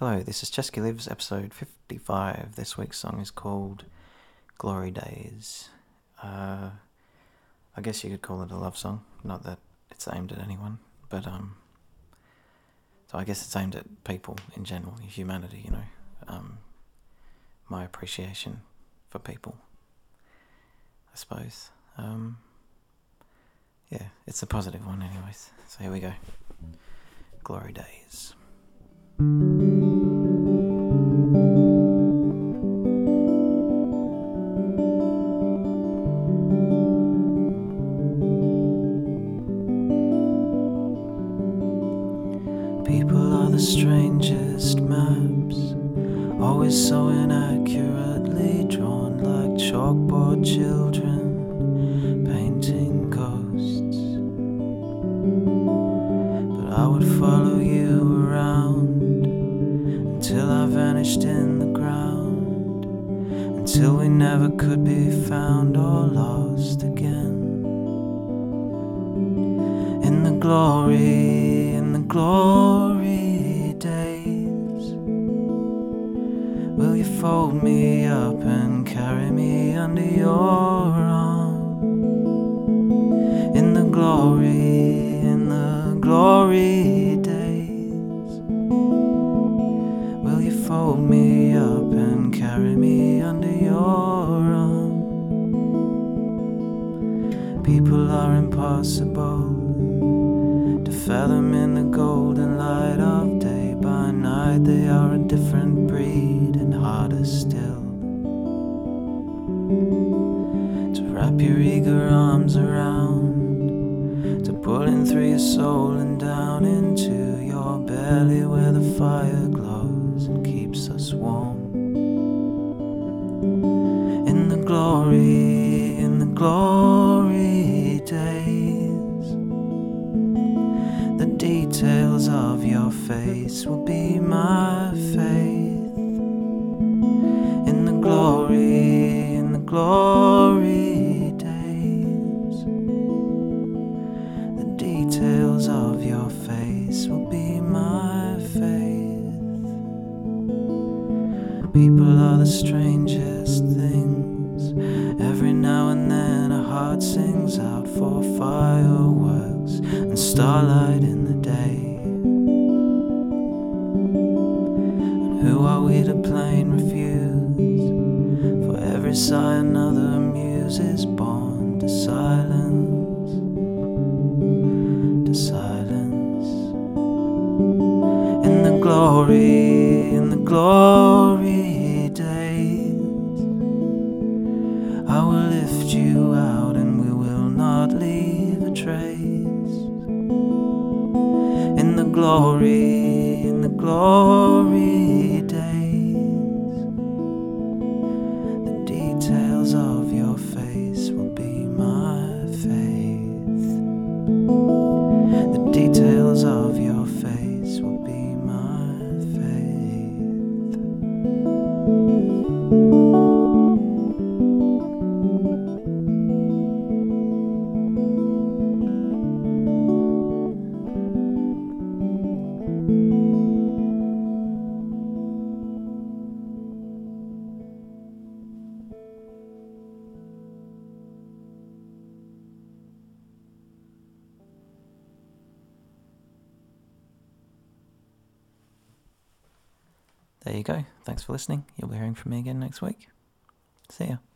Hello, this is Chesky Lives, episode 55. This week's song is called Glory Days. I guess you could call it a love song, not that it's aimed at anyone, but so I guess it's aimed at people in general, humanity, my appreciation for people, I suppose. Yeah, it's a positive one anyways, so here we go. Glory Days. People are the strangest maps, always so inaccurately drawn, like chalkboard children painting ghosts. But I would follow you around until I vanished in the ground, until we never could be found or lost again. In the glory days, will you fold me up and carry me under your arm? In the glory days, will you fold me up and carry me under your arm? People are impossible to fathom in the golden light of day. By night they are a different breed and harder still to wrap your eager arms around, to pull in through your soul and down into your belly where the fire glows and keeps us warm. In the glory days, the details of your face will be my faith. In the glory days, the details of your face will be my faith. People are the strangest things. Every now and then a heart sings out for fireworks and starlight in the day. And who are we to plain refuse? For every sigh another muse is born to silence, to silence. In the glory days, I will lift you out and we will not leave a trace. In the glory days, the details of your face will be my faith. The details of your face will be my faith. There you go. Thanks for listening. You'll be hearing from me again next week. See ya.